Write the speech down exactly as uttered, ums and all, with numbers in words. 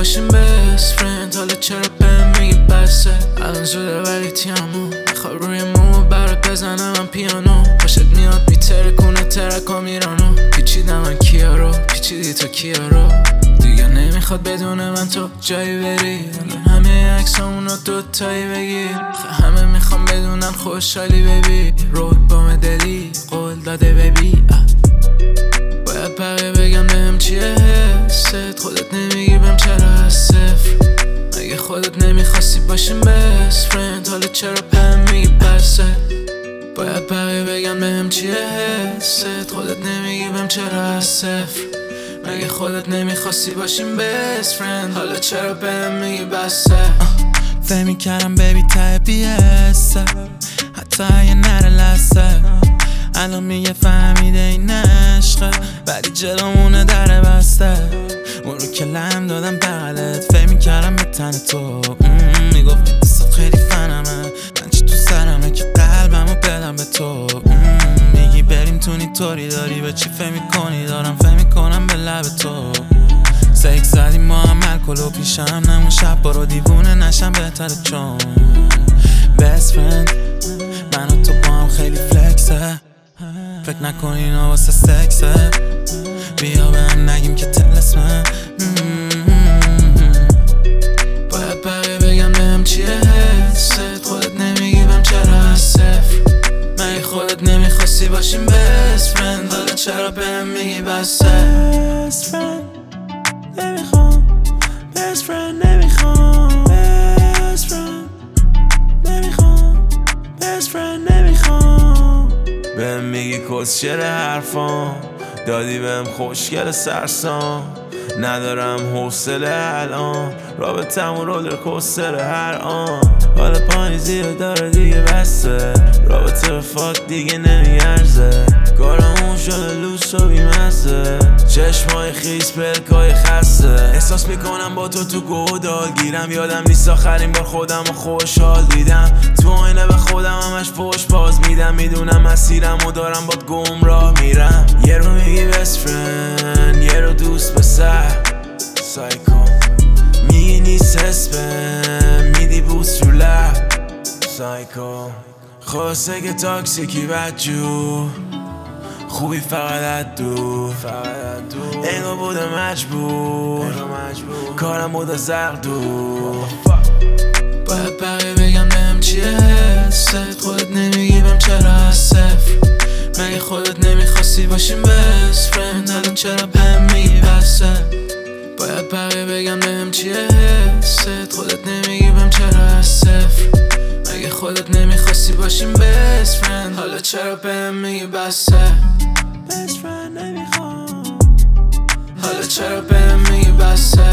باشیم best friend. حالا چرا بهم میگی بسه؟ الان زوده ولی تیامو میخواد روی مو برات بزنم من پیانو. خوشت میاد میترکونه ترکا میرانو. پیچیدم من کیا رو پیچیدی تو کیا رو. دیگه نمیخواد بدونه من تو جایی بری. الان همه عکسامونو دوتایی بگیر. همه میخوام بدونن خوشحالی ببی. رود بام دلی قول داده ببی. باید بقیه بگم بهم چیه حست. خودت نمیگی بهم چرا از صفر. مگه خودت نمیخواستی باشیم best friend. حالا چرا بهم میگی بسه؟ باید بقیه بگم بهم چیه حست. خودت نمیگی بهم چرا از صفر. مگه خودت نمیخواستی باشیم best friend. حالا چرا بهم میگی بسه؟ فهمی کردم بیبی ته بیسته حتی اگه نره لسه. الان میگه فهمیده این عشقه ولی جلومونه در بسته. اون رو که لم دادم بغلت فهمی کردم به تن تو. میگفتی دستت خیلی فنمه من چی تو سرمه که قلبمو بدم به تو. میگی بریم تونی طوری داری به چی فهمی کنی دارم فهمی کنم به لب تو. سیک زدیم ما هم الکل و پیشم نمون شب برو دیوونه نشم بهتره چون best friend. من و تو با هم خیلی فلکسه. فکر نکن اینا واسه سکسه. بیا بهم نگیم که تلسمه. باید بقیه بگم بهم چیه حست. خودت نمیگی بهم چرا از صفر. مگه خودت نمیخواستی باشیم best friend. حالا چرا بهم میگی بسه؟ best friend نمیخوام best friend نمیخوام best friend نمیخوام best friend نمیخوام. بهم میگی کسچر حرفام دادی بهم خوشگل سرسام. ندارم حوصله الان رابطمون رولر کوستر هر آن. حالا پاییزی رو داره دیگه بسته. رابطه به فاک دیگه نمیارزه. کارمون شده لوس و بیمزه. چشمای خیس پلکای خسته. احساس میکنم با تو تو گودال گیرم. یادم نیست آخرین بار خودم رو خوشحال دیدم. تو آینه به خودم همش پشت باز میدم. میدونم مسیرم و دارم باد گمراه میرم. یه رو میگی best friend یه رو دوست پسر سایکو. میگی نیست اسمم میدی بوس رو لب سایکو. خواسته که تاکسیکی بدجو خوبی فقط از دور. انگار بودم مجبور کارم بود از زرق دور. باید بقیه بگم بهم چیه حست. خودت نمیگی بهم چرا از صفر. مگه خودت نمیخواستی باشیم best friend. الان چرا بهم میگی بسه؟ باید بقیه بگم بهم چیه حست. خودت نمیگی بهم چرا از صفر. مگه خودت نمیخواستی باشیم best friend. حالا چرا بهم میگی بسه؟ best friend نمیخوام حالا چرا بهم میگی بسه؟